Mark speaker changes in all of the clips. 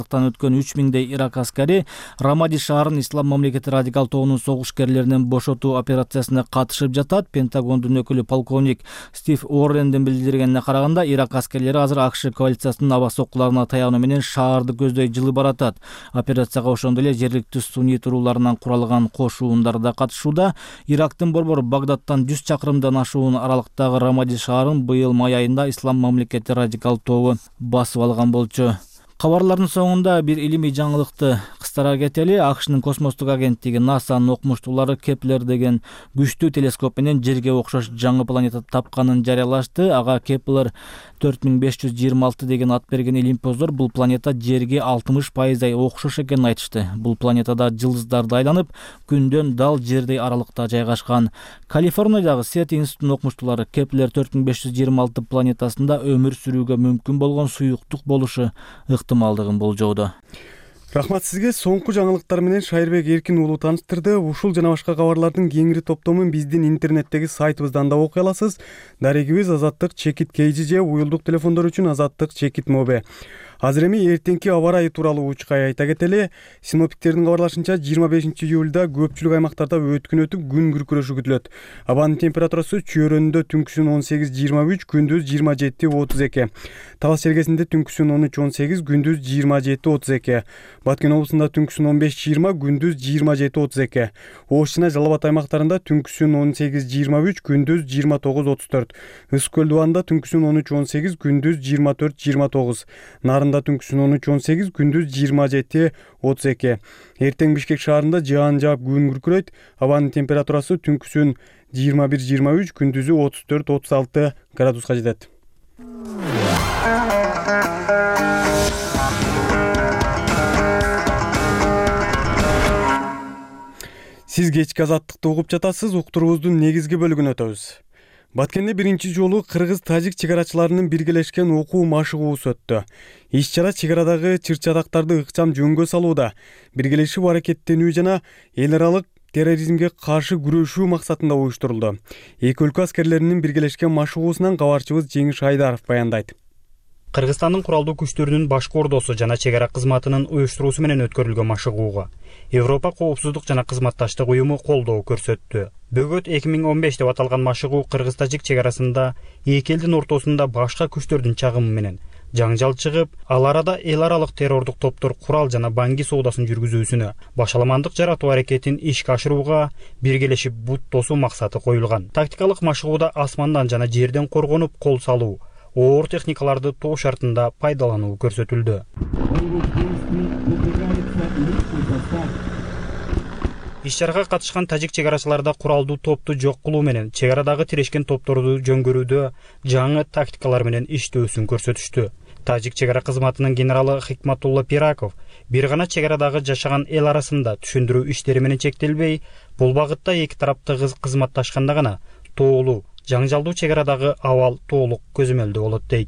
Speaker 1: өткөн 3000дей Ирак аскари Рамади шаарын Ислам мамлекети радикал тобунун согушкерлеринен бошотуу операциясына катышып жатат. Пентагондун өкүлү полковник Стив Уоррендин билдиргенине караганда, Ирак аскерлери азыр АКШ коалициясынын аба соккуларына таянуу менен шаарды көздөй жылы баратат. Операцияга ошондой эле жергиликтүү сунний турууларынан куралган кошуундар да катышууда. Ирактын борбору Багдадтан 100 чакырымдан ашуун аралыктагы Рамади шаарын быйыл май айында Ислам мамлекети радикал тобу басып алган болчу. Кабарлардын соңунда бир илимий жаңылыкты кыстара кетели. АКШнын космостук агенттиги НАСАнын окумуштуулары Кеплер деген күчтүү телескоп менен жерге окшош жаңы планета тапканын жарыялашты. Ага Кеплер 4526 деген ат берген илимпоздор бул планета жерге 60% окшош экенин айтышты. Бул планетада жылдыздарды айланып, күндөн дал жердей аралыкта жайгашкан. Калифорниядагы Сет институтунун окумуштуулары Кеплер 4526 планетасында өмүр сүрүүгө мүмкүн болгон суюктук болушу ыктымалдыгын болжоодо.
Speaker 2: Рахмат сизге. Соңку жаңылыктар менен Шайырбек Эркин уулу тааныштырды. Ушул жана башка кабарлардын кеңири топтомун биздин интернеттеги сайтыбыздан да окуй аласыз. Дарегибиз Азаттык Чекит Кейжи же уюлдук телефондор үчүн Азаттык Чекит Мобе. Азыр эми эртеңки аба ырайы тууралуу учкай айта кетели. Синоптиктердин кабарлашынча 25 июлда көпчүлүк аймактарда өткүн өтүп күн күркүрөшү күтүлөт. Абанын температурасы чөйрөндө түнкүсүн 18-23, күндүз 27-32. Талас жергесинде түнкүсүн 13-18, күндүз 27-32. Баткен облусунда түнкүсүн 15-20, күндүз 27-32. Ош жана Жалал Абад аймактарында түнкүсүн 18-23, күндүз 29-34. Ысык көл дубанында түнкүсүн 13-18, күндүз 24-29. Нарында түнкүсүн 13-18, күндүз 27-32. Эртең Бишкек шаарында жаан жаап күн күркүрөйт. Абанын температурасы түнкүсүн 21-23, күндүзү 34-36 градуска жетет. Сиз кечки Азаттыкты угуп жатасыз. Уктуруубуздун негизги бөлүгүнө өтөбүз. Баткенде биринчи жолу кыргыз-тажик чегарачыларынын биргелешкен окуу машыгуусу өттү. Иш-чара чегарадагы чыр-чатактарды ыкчам жөнгө салууда, биргелешип аракеттенүү жана эл аралык терроризмге каршы күрөшүү максатында уюштурулду. Эки өлкө аскерлеринин биргелешкен машыгуусунан кабарчыбыз Жеңиш Айдаров баяндайт.
Speaker 3: Кыргызстандын куралдуу күчтөрүнүн башкы ордосу жана чегара кызматынын уюштуруусу менен өткөрүлгөн машыгууга Европа коопсуздук жана кызматташтык уюму колдоо көрсөттү. Бөгөт 2015 деп аталган машыгуу кыргыз-тажик чегарасында эки элдин ортосунда башка күчтөрдүн чагымы менен жаңжал чыгып, ал арада эл аралык террордук топтор курал жана банги соодасын жүргүзүүсүнө, башаламандык жаратуу аракетин ишке ашырууга биргелешип бут тосуу максаты коюлган. Тактикалык машыгууда асмандан жана жерден коргонуп кол салуу, оор техникаларды тоо шартында пайдалануу көрсөтүлдү. Иш-чарага катышкан тажик чегарачыларда куралдуу топту жок кылуу менен чегарадагы тирешкен топторду жөнгөрүүдө жаңы тактикалар менен иштөөсүн көрсөтүштү. Тажик чегара кызматынын генералы Хикматулла Пираков бир гана чегарадагы жашаган эл арасында түшүндүрүү иштери менен чектелбей, бул багытта эки тарап тыгыз кызматташканда гана тоолуу жаңжалдуу чегарадагы абал толук көзөмөлдө болот дейт.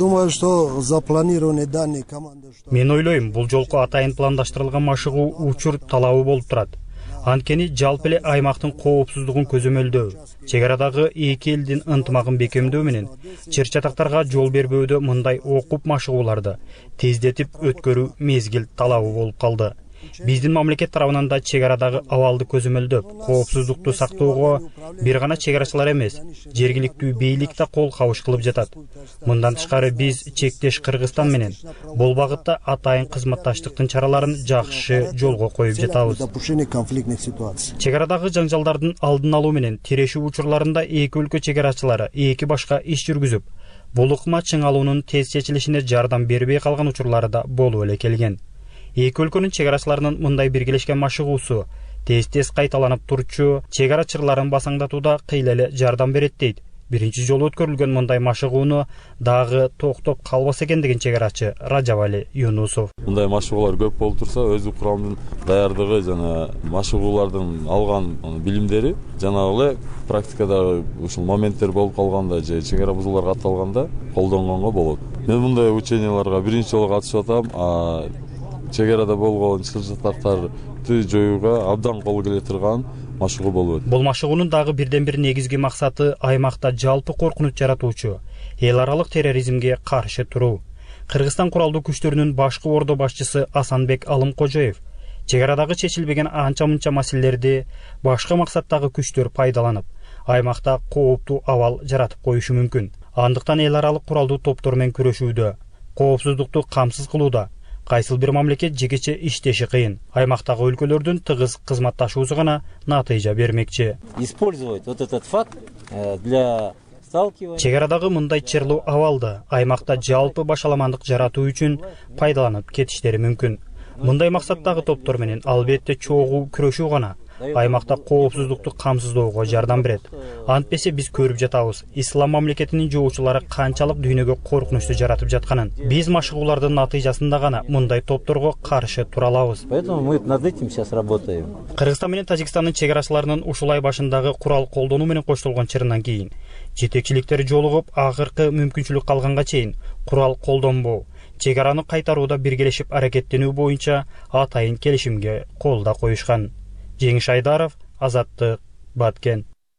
Speaker 3: Мен ойлойм, бул жолку атайын пландаштырылган машыгуу учур талабы болуп турат. Анткени жалпы эле аймактын коопсуздугун көзөмөлдөө, чегарадагы эки элдин ынтымагын бекемдөө менен чыр-чатактарга жол бербөөдө мындай окуп машыгууларды тездетип өткөрүү мезгил талабы болуп калды. Биздин мамлекет тарабынан да чегарадагы абалды көзөмөлдөп, коопсуздукту сактоого бир гана чегарачылар эмес, жергиликтүү бийлик да кол кабыш кылып жатат. Мындан тышкары биз чектеш Кыргызстан менен бул багытта атайын кызматташтыктын чараларын жакшы жолго коюп жатабыз. Чегарадагы жаңжалдардын алдын алуу менен тирешүү учурларында эки өлкө чегарачылары эки башка иш жүргүзүп, бул ыкма чыңалуунун тез чечилишине жардам бербей калган учурлары да болуп эле келген. Эки өлкөнүн чегарачыларынын мындай биргелешкен машыгуусу тез кайталанып турчу чегара чырларын басаңдатууда кыйла эле жардам берет дейт. Биринчи жолу өткөрүлгөн мындай машыгууну дагы токтоп калбаса экен деген чегарачы Ражабали Юнусов.
Speaker 4: Мындай машыгуулар көп болуп турса, өзү курамдын даярдыгы жана машыгуулардын алган билимдери жанагы эле практикада ушул моменттер болуп калганда же чегара бузуулар катталганда колдонгонго болот. Мен мындай ученияларга биринчи жолу катышып атам. Чегарада болгон чыр-чатактарды жоюуга абдан кол келе турган машыгуу болуп өтүп.
Speaker 3: Бул машыгуунун дагы бирден бир негизги максаты аймакта жалпы коркунуч жаратуучу эл аралык терроризмге каршы туруу. Кыргызстан куралдуу күчтөрүнүн башкы ордо башчысы Асанбек Алымкожоев чек арадагы чечилбеген анча-мынча маселелерди башка максаттагы күчтөр пайдаланып, аймакта кооптуу абал жаратып коюшу мүмкүн. Андыктан эл аралык куралдуу топтор менен күрөшүүдө, коопсуздукту камсыз кылууда кайсыл бир мамлекет жекече иштеши кыйын. Аймактагы өлкөлөрдүн тыгыз кызматташуусу гана натыйжа бермекчи.
Speaker 5: Использовать вот этот факт для сталкивания.
Speaker 3: Чек арадагы мындай чырлуу абалды аймакта жалпы башаламандык жаратуу үчүн пайдаланып кетиштери мүмкүн. Мындай максаттагы топтор менен албетте чогуу күрөшүү гана аймакта коопсуздукту камсыздоого жардам берет. Антпесе биз көрүп жатабыз, ислам мамлекетинин жоочулары канчалык дүйнөгө коркунучту жаратып жатканын. Биз машыгуулардын натыйжасында гана мындай топторго каршы тура алабыз.
Speaker 5: Поэтому мы над этим сейчас работаем.
Speaker 3: Кыргызстан менен Тажикстандын чек арачыларынын ушул ай башындагы курал колдонуу менен коштолгон чырынан кийин жетекчиликтери жолугуп, акыркы мүмкүнчүлүк калганга чейин курал колдонбоо, чек араны кайтарууда биргелешип аракеттенүү боюнча атайын келишимге кол да коюшкан. Жеңиш Айдаров, Азаттык, Баткен.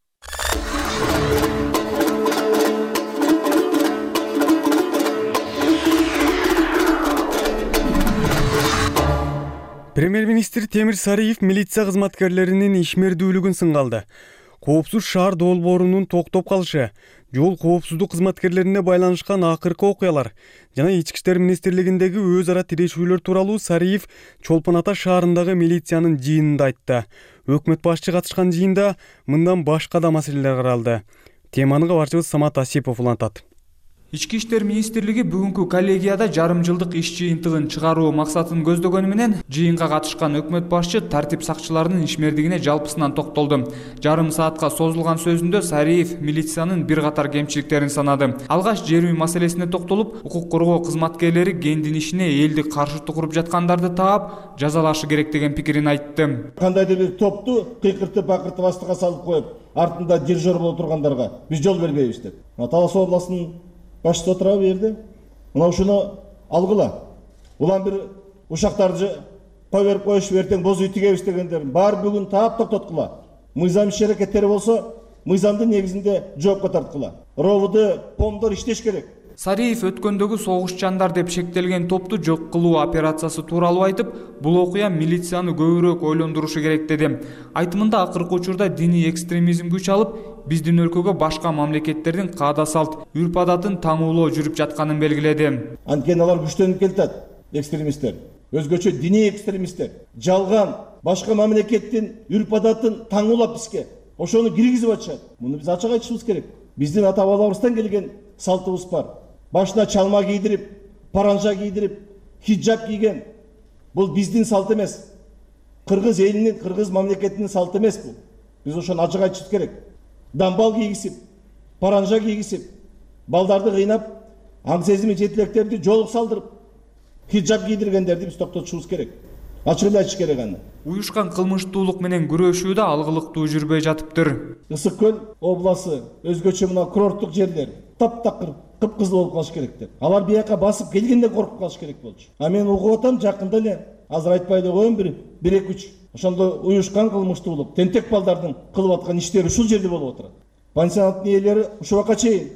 Speaker 2: Премьер-министр Темир Сариев милиция кызматкерлеринин ишмердүүлүгүн сынга алды. Коопсуз шаар долбоорунун токтоп калышы, жол коопсуздук кызматкерлерине байланышкан акыркы окуялар жана Ички иштер министрлигиндеги өз ара тирешүүлөр тууралуу Сариев Чолпон Ата шаарындагы милициянын жыйынында айтты. Өкмөт башчы катышкан жыйында мындан башка да маселелер каралды. Теманы кабарчыбыз Самат Асипов улантат.
Speaker 6: Ички иштер министрлиги бүгүнкү коллегияда жарым жылдык иш жыйынтыгын чыгаруу максатын көздөгөнү менен жыйынга катышкан өкмөт башчы тартип сакчыларынын ишмердигине жалпысынан токтолду. Жарым саатка созулган сөзүндө Сариев милициянын бир катар кемчиликтерин санады. Алгач жер үй маселесине токтолуп, укук коргоо кызматкерлери кендин ишине элди каршы туруп жаткандарды таап, жазалашы керек деген пикирин айтты.
Speaker 7: Кандайдыр бир топту кыйкыртып бакыртып астыга салып коюп, артында дирижер боло тургандарга биз жол бербейбиз деп. Талас областынын башчысы отура берди. Мына ушуну алгыла. Улам бир ушактарды кой берип коюш, ертең боз үй тигебиз дегендерин баары бүгүн таап токтоткула. Мыйзам иш аракеттери болсо, мыйзамдын негизинде жоопко тарткыла. РОВД, помдор иштеш керек.
Speaker 6: Сариев өткөндөгү согушчандар деп шектелген топту жок кылуу операциясы тууралуу айтып, бул окуя милицияны көбүрөөк ойлондурушу керек деди. Айтымында акыркы учурда диний экстремизм күч алып, биздин өлкөгө башка мамлекеттердин каада салт, үрп адатын таңуулоо жүрүп жатканын белгиледи.
Speaker 7: Анткени алар күчтөнүп келатат, экстремисттер. Өзгөчө диний экстремисттер жалган башка мамлекеттин үрп адатын таңуулап бизге ошону киргизип атышат. Муну биз ачык айтышыбыз керек. Биздин ата бабаларыбыздан келген салтыбыз бар. Башына чалма кийдирип, паранжа кийдирип, хиджаб кийген. Бул биздин салт эмес. Кыргыз элинин, кыргыз мамлекетинин салты эмес бул. Биз ошону ачык айтышыбыз керек. Дамбал кийгизип, паранжа кийгизип, балдарды кыйнап, аң сезими жетилектерди жолук салдырып, хиджаб кийдиргендерди биз токтотушубуз керек. Ачык эле айтыш керек аны.
Speaker 6: Уюшкан кылмыштуулук менен күрөшүүдө алгылыктуу жүрбөй жатыптыр.
Speaker 7: Ысык көл обласы, өзгөчө мына курорттук жерлер таптакыр кыпкызыл болуп калыш керектер. Алар бияка басып келгенде коркуп калыш керек болчу. А мен угуп атам жакында эле, азыр айтпай эле коеюн, бир 1-2-3 ошондо уюшкан кылмыштуулук, тентек балдардын кылып аткан иштери ушул жерде болуп атат. Пансионаттын ээлери ушул вакытка чейин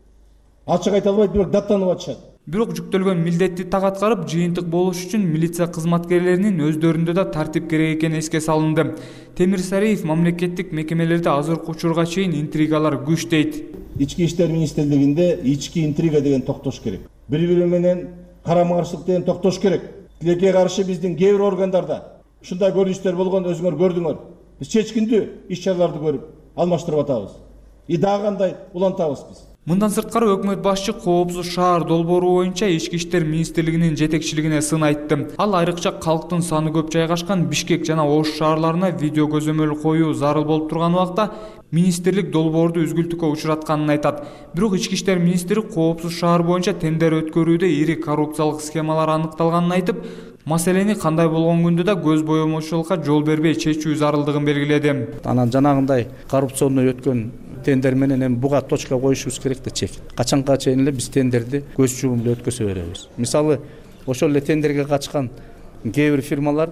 Speaker 7: ачык айта албайт, бирок даттанып атышат.
Speaker 6: Бирок жүктөлгөн милдетти так аткарып, жыйынтык болуш үчүн милиция кызматкерлеринин өздөрүндө да тартип керек экени эске салынды. Темир Сариев мамлекеттик мекемелерде азыркы учурга чейин интригалар күч дейт.
Speaker 7: Ички иштер министрлигинде ички интрига деген токтош керек. Бири-бири менен карама-каршылык деген токтош керек. Тилекке каршы биздин кээ бир органдарда ушундай көрүнүштөр болгон, өзүңөр көрдүңөр. Биз чечкиндүү иш-чараларды көрүп алмаштырып атабыз. И дагы кандай улантабыз биз.
Speaker 6: Мындан сырткары өкмөт башчы коопсуз шаар долбоору боюнча Ички иштер министрлигинин жетекчилигине сын айтты. Ал айрыкча калктын саны көп жайгашкан Бишкек жана Ош шаарларына видео көзөмөл коюу зарыл болуп турган убакта министрлик долбоорду үзгүлтүккө учуратканын айтат. Бирок Ички иштер министри коопсуз шаар боюнча тендер өткөрүүдө ири коррупциялык схемалар аныкталганын айтып, маселени кандай болгон күндө да көз боемочулукка жол бербей чечүү зарылдыгын белгиледи.
Speaker 8: Анан жанагындай коррупционный өткөн тендер менен эми буга точка коюшубуз керек да чек. Качанга чейин эле биз тендерди көз жумуп эле өткөзө беребиз. Мисалы, ошол эле тендерге катышкан кээ бир фирмалар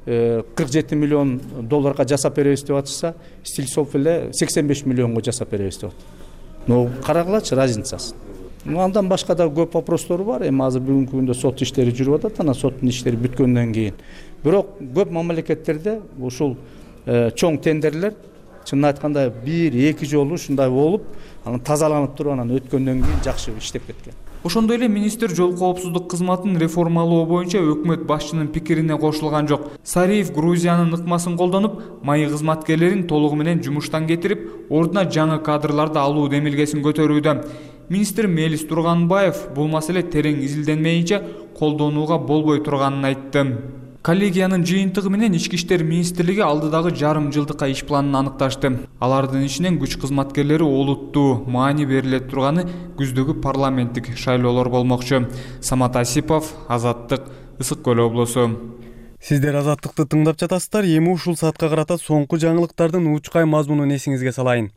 Speaker 8: 47 миллион долларга жасап беребиз деп атышса, Стильсофт эле 85 миллионго жасап беребиз деп атат. Но карагылачы разницасын. Андан башка да көп вопростор бар. Эми азыр бүгүнкү күндө сот иштери жүрүп атат, анан соттун иштери бүткөндөн кийин. Бирок көп мамлекеттерде ушул чоң тендерлер чынын айтканда 1-2 жолу ушундай болуп, анан тазаланып туруп, анан өткөндөн кийин жакшы иштеп кеткен.
Speaker 6: Ошондой эле министр жол коопсуздук кызматын реформалоо боюнча өкмөт башчынын пикирине кошулган жок. Сариев Грузиянын ыкмасын колдонуп, майы кызматкерлерин толугу менен жумуштан кетирип, ордуна жаңы кадрларды алуу демилгесин көтөрүүдө. Министр Мелис Турганбаев бул маселе терең изилденмейинче колдонууга болбой турганын айтты. Коллегиянын жыйынтыгы менен Ички иштер министрлиги алдыдагы жарым жылдыкка иш планын аныкташты. Алардын ичинен күч кызматкерлери олуттуу маани бериле турганы күздөгү парламенттик шайлоолор болмокчу. Самат Асипов, Азаттык, Ысык Көл облусу.
Speaker 2: Сиздер Азаттыкты тыңдап жатасыздар. Эми ушул саатка карата соңку жаңылыктардын учкай мазмунун эсиңизге салайын.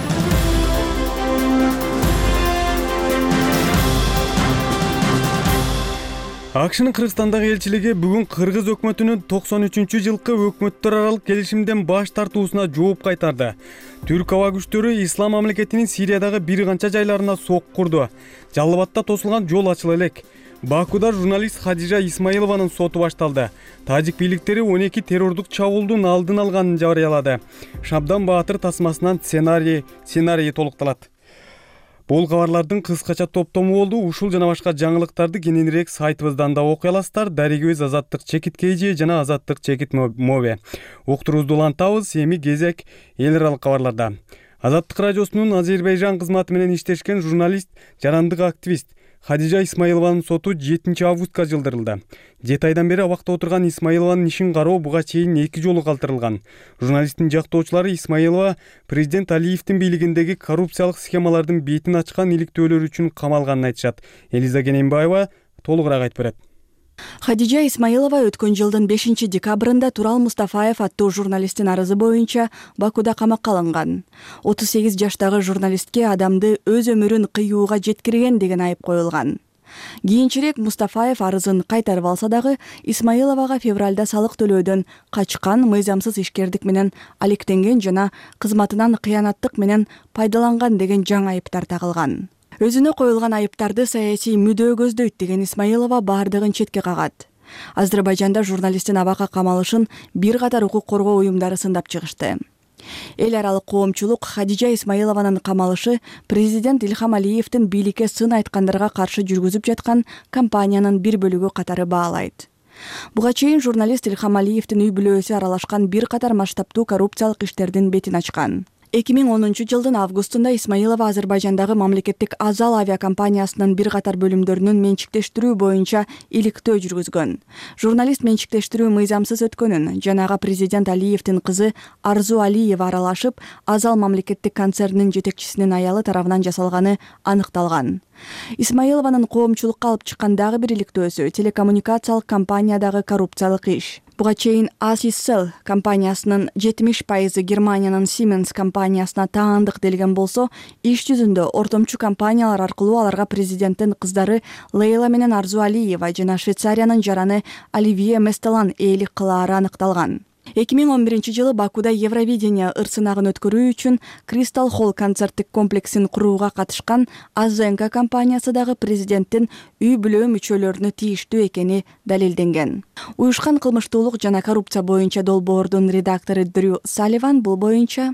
Speaker 2: АКШнын Кыргызстандагы элчилиги бүгүн Кыргыз өкмөтүнүн 93-жылкы өкмөттөр аралык келишимден баш тартуусуна жооп кайтарды. Түрк аба күчтөрү Ислам мамлекетинин Сириядагы бир канча жайларына сок курду. Жалал Абадта тосулган жол ачыла элек. Бакуда журналист Хадижа Исмаилованын соту башталды. Тажик бийликтери 12 террордук чабуулдун алдын алганын жарыялады. Шабдан Баатыр тасмасынан сценарий толукталат. Бул кабарлардын кыскача топтому болду. Ушул жана башка жаңылыктарды кененирээк сайтыбыздан да окуй аласыздар. Дарегибиз Азаттык чекит KG жана Азаттык чекит Mobi. Уктуруубузду улантабыз. Эми кезек эл аралык кабарларда. Азаттык радиосунун Азербайжан кызматы менен иштешкен журналист, жарандык активист Хадижа Исмаилованын соту 7 августка жылдырылды. 7 айдан бери абакта отурган Исмаилованын ишин кароо буга чейин 2 жолу калтырылган. Журналисттин жактоочулары Исмаилова президент Алиевдин бийлигиндеги коррупциялык схемалардын бетин ачкан иликтөөлөр үчүн камалганын айтышат. Элиза Кененбаева толугураак айтып берет.
Speaker 9: Хадижа Исмаилова өткөн жылдын 5 декабрында Турал Мустафаев аттуу журналисттин арызы боюнча Бакуда камакка алынган. 38 жаштагы журналистке адамды өз өмүрүн кыюуга жеткирген деген айып коюлган. Кийинчерээк Мустафаев арызын кайтарып алса дагы Исмаиловага февралда салык төлөөдөн качкан, мыйзамсыз ишкердик менен алектенген жана кызматынан кыянаттык менен пайдаланган деген жаңы айыптар тагылган. Өзүнө коюлган айыптарды саясий мүдөө көздөйт деген Исмаилова бардыгын четке кагат. Азербайжанда журналисттин абакка камалышын бир катар укук коргоо уюмдары сындап чыгышты. Эл аралык коомчулук Хадижа Исмаилованын камалышы президент Ильхам Алиевдин бийликке сын айткандарга каршы жүргүзүп жаткан кампаниянын бир бөлүгү катары баалайт. Буга чейин журналист Ильхам Алиевдин үй бүлөсү аралашкан бир катар масштабтуу коррупциялык иштердин бетин ачкан. 2010 жылдын августунда Исмаилова Азербайжандагы мамлекеттик Азал авиакомпаниясынын бир катар бөлүмдөрүнүн менчиктештирүү боюнча иликтөө жүргүзгөн. Журналист менчиктештирүү мыйзамсыз өткөнүн жанагы президент Алиевдин кызы Арзу Алиева аралашып, Азал мамлекеттик концернинин жетекчисинин аялы тарабынан жасалганы аныкталган. Исмаилованын коомчулукка алып чыккан дагы бир иликтөөсү телекоммуникациялык компаниядагы коррупциялык иш. Буга чейин Асиссел компаниясынын 70% Германиянын Siemens компаниясына таандык делген болсо, иш жүзүндө ортомчу компаниялар аркылуу аларга президенттин кыздары Лейла менен Арзу Алиева жана Швейцариянын жараны Оливье Местелан ээлик кылаары аныкталган. 2011 жылы Бакуда Евровидение ырсынагын өткөрүү үчүн Crystal Hall концерттик комплексин курууга катышкан Азенка компаниясы дагы президенттин үй бүлө мүчөлөрүнө тийиштүү экени далилденген. Уюшкан кылмыштуулук жана коррупция боюнча долбоордун редактору Дрю Салливан бул боюнча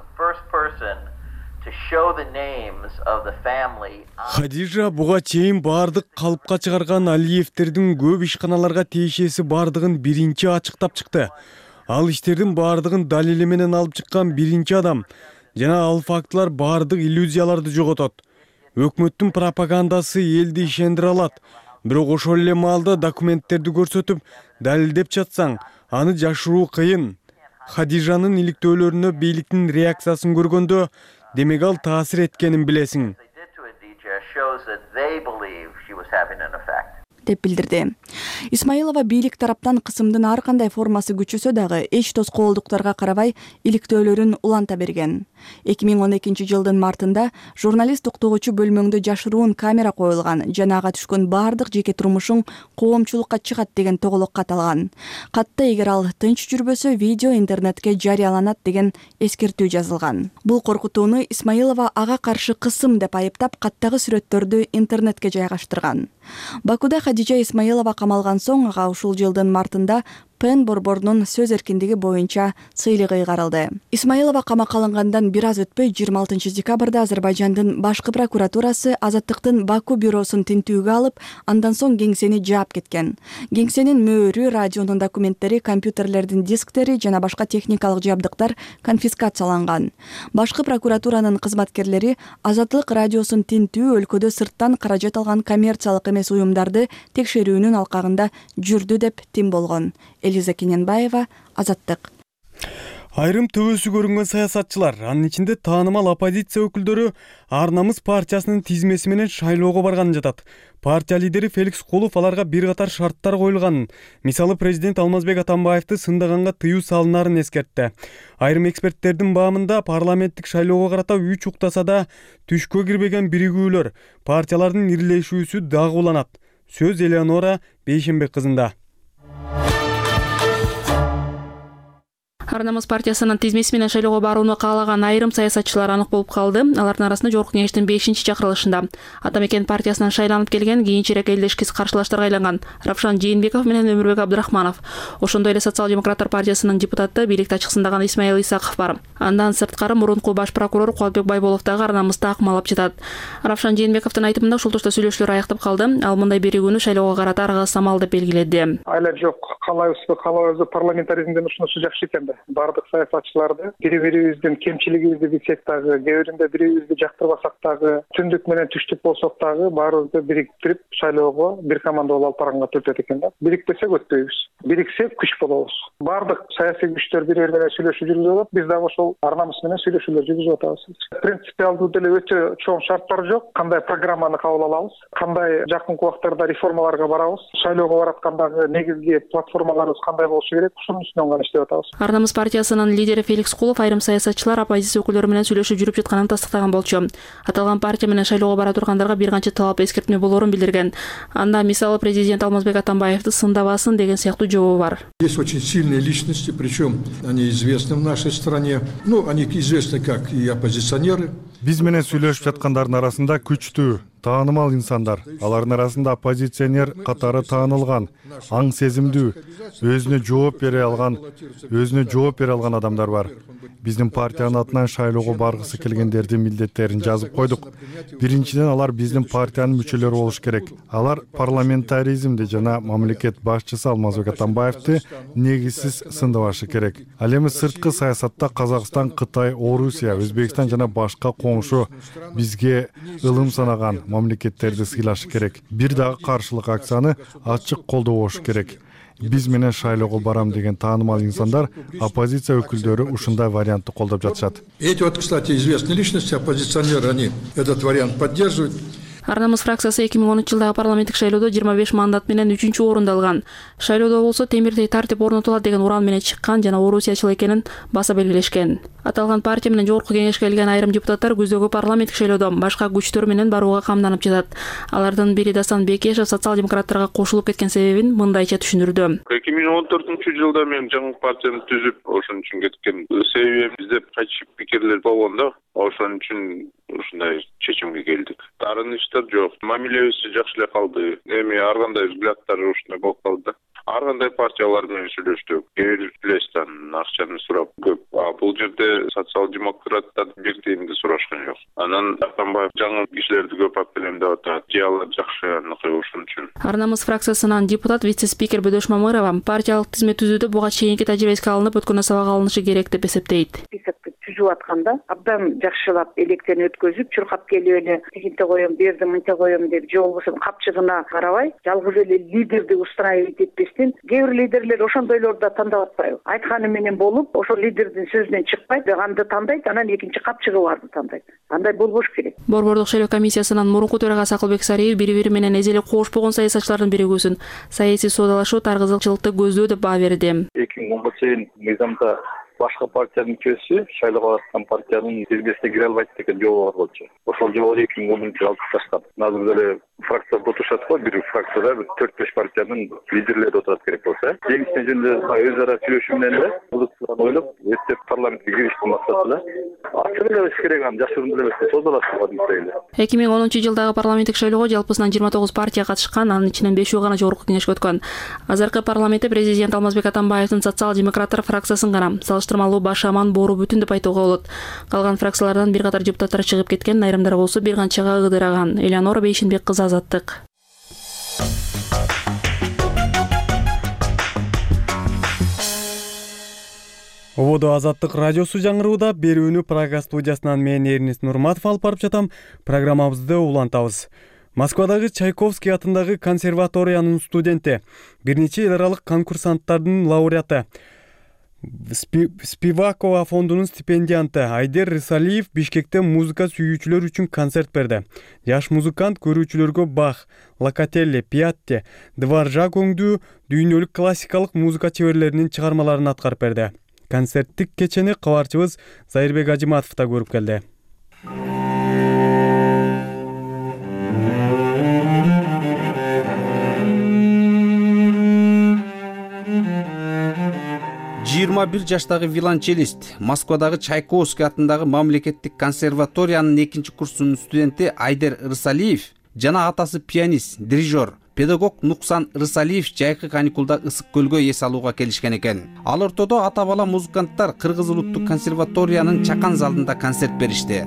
Speaker 2: Хадижа буга чейин бардык калыпка чыгарган Алиевдердин көп ишканаларга тиешеси бардыгын биринчи ачыктап чыкты. Ал иштердин бардыгын далили менен алып чыккан биринчи адам жана ал фактылар бардык иллюзияларды жоготот. Өкмөттүн пропагандасы элди ишендире алат. Бирок ошол эле маалда документтерди көрсөтүп, далилдеп жатсаң, аны жашыруу кыйын. Хадижанын иликтөөлөрүнө бийликтин реакциясын көргөндө, демек ал таасир эткенин билесиң.
Speaker 9: деп билдирди. Исмаилова бийлик тараптан кысымдын ар кандай формасы күчөсө дагы эч тоскоолдуктарга карабай иликтөөлөрүн уланта берген. 2012 жылдын мартында журналист уктугучу бөлмөңдө жашыруун камера коюлган жана ага түшкөн бардык жеке турмушуң коомчулукка чыгат деген тоголок кат алган. Катта эгер ал тынч жүрбөсө видео интернетке жарыяланат деген эскертүү жазылган. Бул коркутууну Исмаилова ага каршы кысым деп айыптап каттагы сүрөттөрдү интернетке жайгаштырган. Бакуда Хадижа Исмаилова камалган соң ага ушул жылдын мартында Пен борборунун сөз эркиндиги боюнча сыйлыгы ыйгарылды. Исмаилова камакка алынгандан бир аз өтпөй 26 декабрда Азербайжандын башкы прокуратурасы Азаттыктын Баку бюросун тинтүүгө алып, андан соң кеңсени жаап кеткен. Кеңсенин мөөрү, радионун документтери, компьютерлердин дисктери жана башка техникалык жабдыктар конфискацияланган. Башкы прокуратуранын кызматкерлери Азаттык радиосун тинтүү өлкөдө сырттан каражат алган коммерциялык эмес уюмдарды текшерүүнүн алкагында жүрдү деп тим болгон. Элиза Кененбаева, Азаттык.
Speaker 2: Айрым төбөсү көрүнгөн саясатчылар, анын ичинде таанымал оппозиция өкүлдөрү Ар намыс партиясынын тизмеси менен шайлоого барганын жатат. Партия лидери Феликс Кулов аларга бир катар шарттар коюлганын, мисалы президент Алмазбек Атамбаевди сындаганга тыюу салынарын эскертти. Айрым эксперттердин баамында парламенттик шайлоого карата 3 уктаса да түшкө кирбеген биригүүлөр, партиялардын ирлешүүсү дагы уланат. Сөз Элеонора Бейшенбек кызында.
Speaker 10: Ар намыс партиясынын тизмеси менен шайлоого барууну каалаган айрым саясатчылар анык болуп калды. Алардын арасында Жогорку кеңештин 5-чакырылышында Атамекен партиясынан шайланып келген кийинчерээк элдешкис каршылаштарга айланган Равшан Жээнбеков менен Өмүрбек Абдрахманов, ошондой эле Социал-демократтар партиясынын депутаты бийликти ачыксындаган Исмаил Исаков бар. Андан сырткары мурунку баш прокурор Кубатбек Байболов дагы ар намыста акмалап жатат. Равшан Жээнбековдун айтымында ушул тушта сүйлөшүүлөр аяктап калды. Ал мындай биригүүнү шайлоого карата арга самал деп белгиледи.
Speaker 11: Айла жок, калабызды парламентаризмден ушунусу жакшы экен да. Бардык саясатчыларды бири-бирибиздин кемчилигибизди билсек дагы, кээ биринде бири-бирибизди жактырбасак дагы, түндүк менен түштүк болсок дагы баарыбызды бириктирип шайлоого бир команда болуп алып барганга түртөт экен да. Бирикпесек өтпөйбүз. Бириксек күч болобуз. Бардык саясий күчтөр бири-бири менен сүйлөшүү жүргүзүп атат. Биз дагы ошол ар намыс менен сүйлөшүүлөр жүргүзүп атабыз. Принципиалдуу деле өтө чоң шарттар жок. Кандай программаны кабыл алабыз, кандай жакынкы убактарда реформаларга барабыз, шайлоого бараткандагы негизги платформаларыбыз кандай болушу керек, ушунун үстүнөн гана иштеп атабыз.
Speaker 10: Ар намыс партиясынын лидери Феликс Кулов айрым саясатчылар оппозиция өкүлдөрү менен сүйлөшүп жүрүп жатканын тастыктаган болчу. Аталган партия менен шайлоого бара тургандарга бир канча талап эскертме болорун билдирген. Анда мисалы президент Алмазбек Атамбаевди сындабасын деген сыяктуу жообу бар.
Speaker 12: Есть очень сильные личности, причем они известны в нашей стране. Они известны как и оппозиционеры.
Speaker 13: Биз менен сүйлөшүп жаткандардын арасында күчтүү, таанымал инсандар, алардын арасында оппозиционер катары таанылган, аң сезимдүү, өзүнө жооп бере алган адамдар бар. Биздин партиянын атынан шайлоого баргысы келгендердин милдеттерин жазып койдук. Биринчиден алар биздин партиянын мүчөлөрү болуш керек. Алар парламентаризмди жана мамлекет башчысы Алмазбек Атамбаевди негизсиз сындабашы керек. Ал эми сырткы саясатта Казакстан, Кытай, Орусия, Өзбекстан жана башка коңшу бизге ылым санаган мамлекеттерди сыйлашы керек. Бир дагы каршылык акцияны ачык колдоо болушу керек. Биз менен шайлоого барам деген таанымал инсандар, оппозиция өкүлдөрү ушундай вариантты колдоп жатышат.
Speaker 12: Эти кстати, известные личности, оппозиционеры, они этот вариант поддерживают.
Speaker 10: Ар намыс фракциясы 2010 жылдагы парламенттик шайлоодо 25 мандат менен 3-орунду алган. Шайлоодо болсо темирдей тартип орнотулат деген уран менен чыккан жана орусиячыл экенин баса белгилешкен. Аталган партия менен Жогорку кеңешке келген айрым депутаттар күздөгү парламенттик шайлоодо башка күчтөр менен барууга камданып жатат. Алардын бири Дасан Бекешев социал-демократтарга кошулуп кеткен себебин мындайча түшүндүрдү.
Speaker 14: 2014-жылда мен жаңы партияны түзүп, ошон үчүн кеткен. Себебим бизде кайчы пикирлер болгондо, ошон үчүн ушундай чечимге келдик. Таарыныштар жок. Мамилебиз жакшы эле калды. Эми ар кандай взглядтар ушундай болуп калды. Ар кандай партиялар менен сүйлөштүк. Келестен акчаны сурап көп. Бул жерде социал-демократтар бир тиымды сурашкан жок. Анан Атамбаев жаңы кишилерди көп алып келем деп атат. Диалог жакшы аныкы ушун үчүн.
Speaker 10: Ар намыс фракциясынан депутат вице-спикер Бөдөш Мамырова партиялык тизме түзүүдө буга чейинки тажрыйбеси алынып, өткөн сабак алынышы керек деп эсептейт.
Speaker 15: Списокты түзүп атканда абдан жакшылап электен өткөзүп чуркап келип эле тигинте коем берди мынте коем деп же болбосо капчыгына карабай жалгыз эле лидерди установить этпестен кээ бир лидерлер ошондойлорду да тандап атпайбы, айтканы менен болуп ошол лидердин сөзүнөн чыкпайт, аны тандайт, анан экинчи капчыгы барды тандайт. Андай болбош керек.
Speaker 10: Борбордук шайлоо комиссиясынын мурунку төрагасы Акылбек Сариев бири-бири менен эзелеп кошпогон саясатчылардын биригүүсүн саясий соодалашуу таргызыкчылыкты көздөө деп баа берди.
Speaker 16: 2010 чейин мыйзамда башка партиянын мүчөсү шайлоого каткан партиянын тизмесине кире албайт деген жобо бар болчу. Ошол жобону 2010 алып таштап, азыр деле фракцияда отурушат го, бир фракцияда 4-5 партиянын лидерлери отурат керек болсо. Жеңишине жөнүндө өз ара сүйлөшүү менен эле улуттан ойлоп, эстеп парламентке кириштин максаты эле. Ачык эле болуш керек, аны жашыруун эле эмес, соодалашууга дейли.
Speaker 10: 2010 жылдагы парламенттик шайлоого жалпысынан 29 партия катышкан, анын ичинен 5 гана жогорку кеңешке өткөн. Азыркы парламентте президент Алмазбек Атамбаевдин социал-демократтар фракциясын гана салыштырмалуу баш аман боору бүтүн деп айтууга болот. Калган фракциялардан бир катар депутаттар чыгып кеткен, айрымдары болсо бир канчага ыдыраган. Элеонора Бейшенбек кызы, Азаттык.
Speaker 2: Ободо Азаттык радиосу жаңырууда, берүүнү Прага студиясынан мен Эрнест Нурматов алып барып жатам. Программабызды улантабыз. Москвадагы Чайковский атындагы консерваториянын студенти, бир нече эл аралык конкурсанттардын лауреаты, Спивакова фондунун стипендианты Айдер Рысалиев Бишкекте музыка сүйүүчүлөр үчүн концерт берди. Жаш музыкант көрүүчүлөргө Бах, Локотелли, Пиатти, Дваржак өңдүү дүйнөлүк классикалык музыка чеберлеринин чыгармаларын аткарып берди. Концерттик кечени кабарчыбыз Зайырбек Ажиматов да көрүп келди.
Speaker 17: бир жаштагы виолончелист, Москвадагы Чайковский атындагы мамлекеттик консерваториянын 2-курсунун студенти Айдер Рысалиев жана атасы пианист, дирижер, педагог Нуксан Рысалиев жайкы каникулда Ысык көлгө эс алууга келишкен экен. Ал ортодо ата бала музыканттар Кыргыз улуттук консерваториянын чакан залында концерт беришти.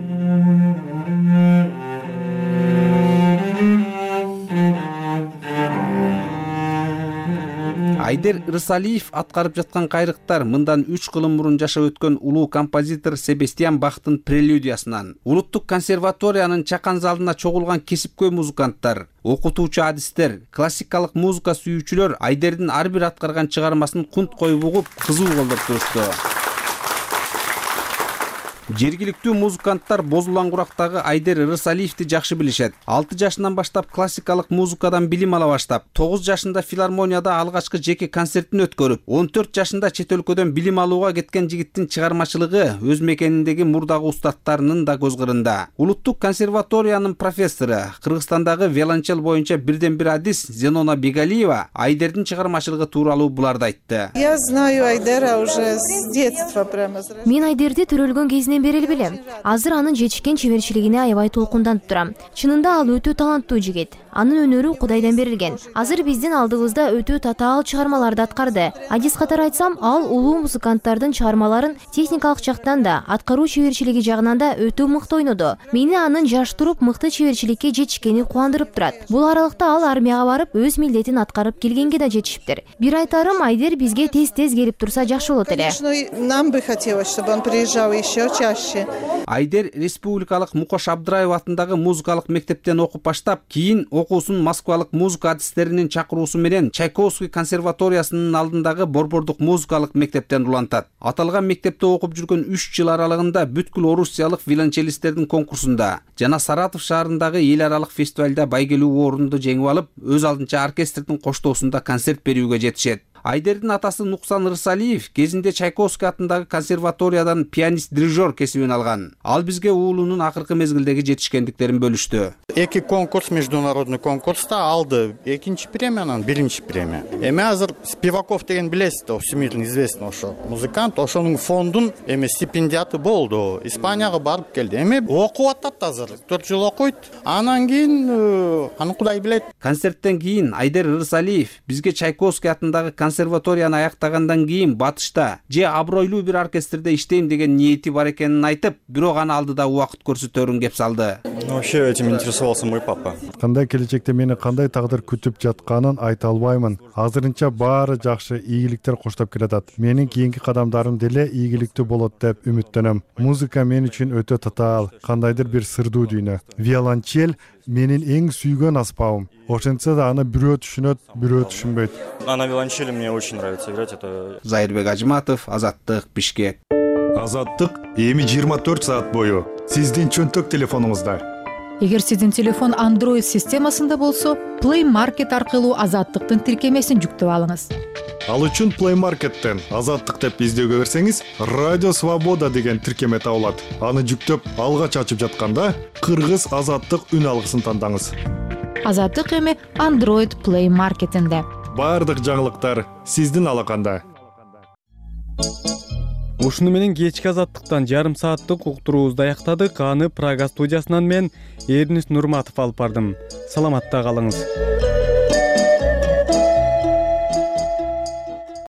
Speaker 17: Айдер Рысалиев аткарып жаткан кайрыктар мындан 3 кылым мурун жашап өткөн улуу композитор Себастьян Бахтын прелюдиясынан, улуттук консерваториянын чакан залына чогулган кесипкөй музыканттар, окутуучу адистер, классикалык музыка сүйүүчүлөр Айдердин ар бир аткарган чыгармасын кунт коюп угуп, кызуу колдоп турушту. Жергиликтүү музыканттар Бозулаңгурактагы Айдер Рысалиевди жакшы билишет. 6 жашынан баштап классикалык музыкадан билим ала баштап, 9 жашында филармонияда алгачкы жеке концертин өткөрүп, 14 жашында чет өлкөдөн билим алууга кеткен жигиттин чыгармачылыгы өз мекениндеги мурдагы устаттарынын да көз кырында. Улуттук консерваториянын профессору, Кыргызстандагы виолончел боюнча бирден бир адис Зенона Бегалиева Айдердин чыгармачылыгы тууралуу буларды айтты.
Speaker 18: Я знаю Айдера уже с детства прямо.
Speaker 19: Мен Айдерди төрөлгөн кезинен бери билем. Азыр анын жетишкен чеберчилигине аябай толкунданып турам. Чынында ал өтө таланттуу жигит. Анын өнөрү Кудайдан берилген. Азыр биздин алдыбызда өтө татаал чыгармаларды аткарды. Адис катары айтсам, ал улуу музыканттардын чыгармаларын техникалык жактан да, аткаруу чеберчилиги жагынан да өтө мыкты ойноду. Мени анын жаш туруп мыкты чеберчиликке жетишкени кубандырып турат. Бул аралыкта ал армияга барып, өз милдетин аткарып келгенге да жетишиптир. Бир айтарым, Айдер бизге тез-тез келип турса жакшы болот эле.
Speaker 18: Нам бы хотелось, чтобы он приезжал еще чаще.
Speaker 17: Айдер республикалык Мукош Абдыраев атындагы музыкалык мектептен окуп баштап, кийин окуусун Москвалык музыка адистеринин чакыруусу менен Чайковский консерваториясынын алдындагы Борбордук музыкалык мектептен улантат. Аталган мектепте окуп жүргөн 3 жыл аралыгында бүткүл орусиялык виолончелисттердин конкурсунда жана Саратов шаарындагы эл аралык фестивалда байгелүү орунду жеңип алып, өз алдынча оркестрдин коштоосунда концерт берүүгө жетишет. Айдердин атасы Нуксан Рысалиев кезинде Чайковский атындагы консерваториядан пианист-дирижер кесибин алган. Ал бизге уулунун акыркы мезгилдеги жетишкендиктерин бөлүштү.
Speaker 20: Эки конкурс, международный конкурста алды экинчи премиянан биринчи премия. Эми азыр Спиваков деген билесиз, всемирно известный ошо музыкант, ошонун фондун стипендиаты болду. Испанияга барып келди. Эми окуп атат азыр. 4 жыл окуйт. Анан кийин аны Кудай билет.
Speaker 17: Концерттен кийин Айдер Рысалиев бизге Чайковский атындагы консерваторияны аяктагандан кийин батышта же абройлуу бир оркестрде иштейм деген ниети бар экенин айтып, бирок аны алдыда убакыт көрсөтөрүн кеп салды.
Speaker 21: Вообще этим интересовался мой папа.
Speaker 13: Кандай келечекте мени кандай тагдыр күтүп жатканын айта албаймын. Азырынча баары жакшы, ийгиликтер коштоп келатат. Менин кийинки кадамдарым деле ийгиликтүү болот деп үмүттөнөм. Музыка мен үчүн өтө татаал, кандайдыр бир сырдуу дүйнө. Виолончель менин эң сүйгөн аспабым. Ошентсе да аны бирөө түшүнөт, бирөө түшүнбөйт.
Speaker 21: На виолончели мне очень нравится играть. Это
Speaker 17: Зайырбек Ажматов, Азаттык, Бишкек.
Speaker 13: Азаттык эми 24 саат бою сиздин чөнтөк телефонуңузда.
Speaker 22: Эгер сиздин телефон Android системасында болсо, Play Market аркылуу Азаттыктын тиркемесин жүктөп алыңыз.
Speaker 13: Ал үчүн Play Market'тен Азаттык деп издөөгө берсеңиз, Радио Свобода деген тиркеме табылат. Аны жүктөп алгач ачып жатканда, кыргыз Азаттык үн алгысын тандаңыз.
Speaker 22: Азаттык эми Android Play Market'инде.
Speaker 13: Бардык жаңылыктар сиздин алаканда.
Speaker 2: Ушуну менен кечки Азаттыктан жарым сааттык уктуруубузду аяктадык. Аны Прага студиясынан мен Эрнис Нурматов алып бардым. Саламатта калыңыз.